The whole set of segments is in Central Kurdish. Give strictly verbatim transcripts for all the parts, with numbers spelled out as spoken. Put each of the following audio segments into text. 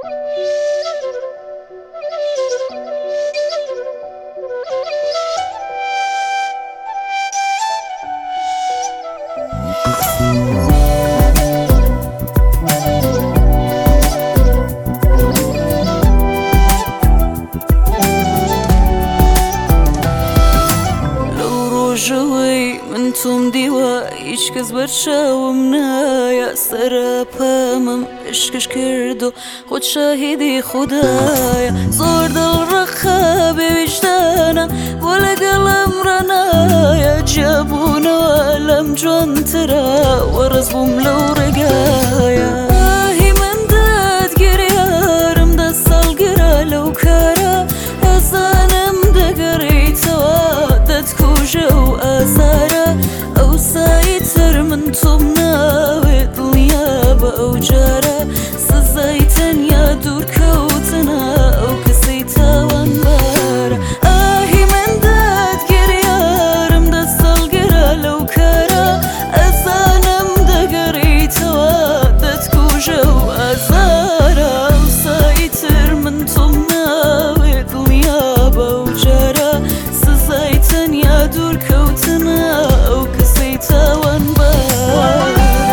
ڕۆژەوەی من تۆم دیوە هیچ کەس بەرچاوم نایە سەراپامم عشقش کرد و خۆت شاهیدی خودایە زۆر دڵڕەخا بێ ویجدانە بۆ لەگەڵم ڕەنایە جیابوونەوە لەم جوانترە وەڕز بووم لەو ڕێگایە ئاهی من دادگیریارم دە ساڵگرە لەو کارە ئەزانم دەگەڕیتەوە دەتکوژە و ئازارە ئەو سایتر من تۆم ناوێت دڵنیا بە ئەو جارە سزای تەنیا دوورکەوتنە ئەو کەسەی تاوانبارە ئاهی من دادگیریارم دە ساڵگرە لەو کارە ئەزانم دەگەڕیتەوە دەتکوژە و ئازارە ئەو سایتر من تۆم ناوێت دڵنیا بە ئەو جارە سزای تەنیا دوورکەوتنە ئەو کەسەی تاوانبارە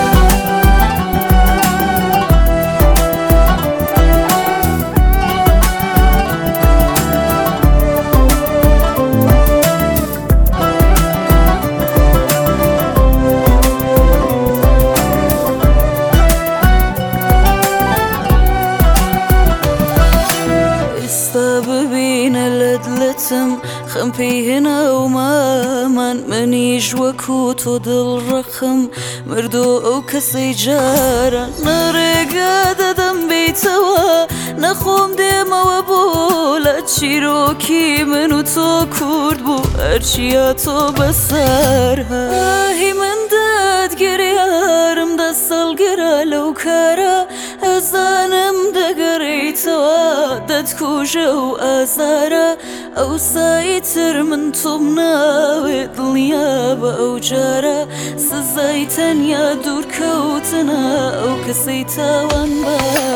ببینە لە دڵەتم خەم پێی هێنا و مامان منیش وەکو تۆ دڵڕەخم مردۆ ئەو کەسەی جارە نەڕێگا دەدەم بیتەوە نەخۆم دێمەوە بۆ لە چیرۆکی من و تۆ کورد بوو هەرچیە تۆ بەسەر ئاهی من دادگیریارم دە ساڵگرە لەو کارە ئەزانم دەگەڕیتەوە دەتکوژە و ئازارە ئەو سایتر من تۆم ناوێت دڵنیا بە ئەو جارە سزای تەنیا دوورکەوتنە ئەو کەسەی تاوانبارە